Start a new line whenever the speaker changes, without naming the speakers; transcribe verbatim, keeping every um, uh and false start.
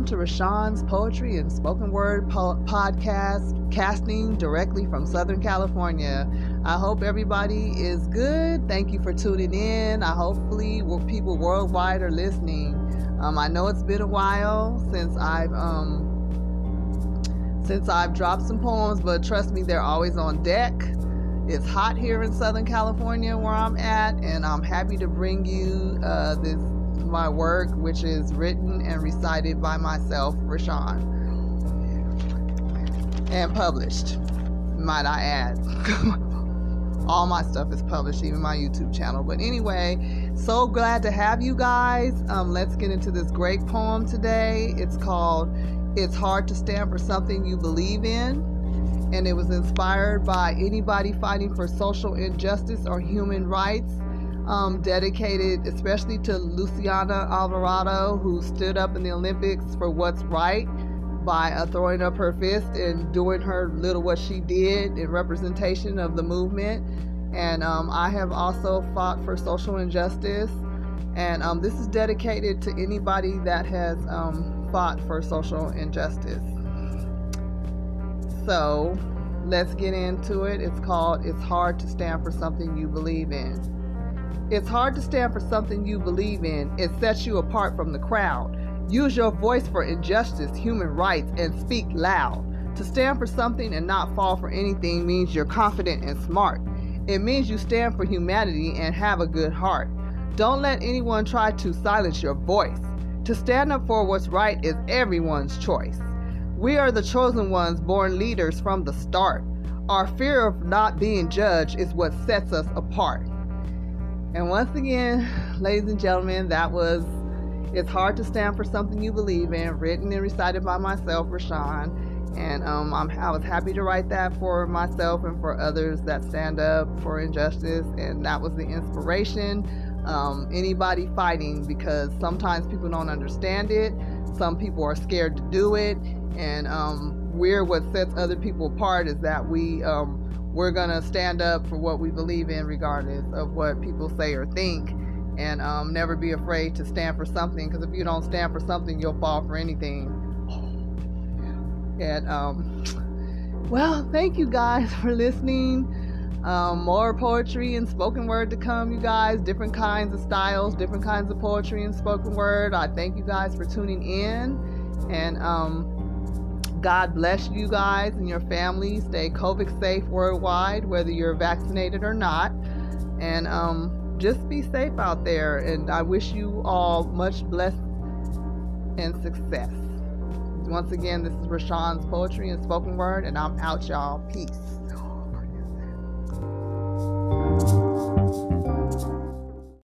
to Rashawn's Poetry and Spoken Word po- podcast, casting directly from Southern California. I hope everybody is good. Thank you for tuning in. I hopefully people worldwide are listening. Um, I know it's been a while since I've um, since I've dropped some poems, but trust me, they're always on deck. It's hot here in Southern California where I'm at, and I'm happy to bring you uh, this my work, which is written and recited by myself, Rashawn, and published, might I add. All my stuff is published, even my YouTube channel. But anyway, so glad to have you guys. Um, let's get into this great poem today. It's called It's Hard to Stand for Something You Believe In. And it was inspired by anybody fighting for social injustice or human rights. Um, dedicated especially to Luciana Alvarado, who stood up in the Olympics for what's right by uh, throwing up her fist and doing her little what she did in representation of the movement. And um, I have also fought for social injustice, and um, this is dedicated to anybody that has um, fought for social injustice. So let's get into it. It's called It's Hard to Stand for Something You Believe In. It's hard to stand for something you believe in. It sets you apart from the crowd. Use your voice for injustice, human rights, and speak loud. To stand for something and not fall for anything means you're confident and smart. It means you stand for humanity and have a good heart. Don't let anyone try to silence your voice. To stand up for what's right is everyone's choice. We are the chosen ones, born leaders from the start. Our fear of not being judged is what sets us apart. And once again, ladies and gentlemen, that was It's Hard to Stand for Something You Believe In, written and recited by myself, Rashawn. And um, I'm, I was happy to write that for myself and for others that stand up for injustice. And that was the inspiration. Um, anybody fighting, because sometimes people don't understand it. Some people are scared to do it. And um, we're what sets other people apart is that we... Um, We're going to stand up for what we believe in regardless of what people say or think, and um, never be afraid to stand for something, because if you don't stand for something, you'll fall for anything. And, um, well, thank you guys for listening. Um, more poetry and spoken word to come, you guys. Different kinds of styles, different kinds of poetry and spoken word. I thank you guys for tuning in, and um, God bless you guys and your families. Stay COVID safe worldwide, whether you're vaccinated or not. And um, just be safe out there. And I wish you all much blessed and success. Once again, this is Rashawn's Poetry and Spoken Word, and I'm out, y'all. Peace.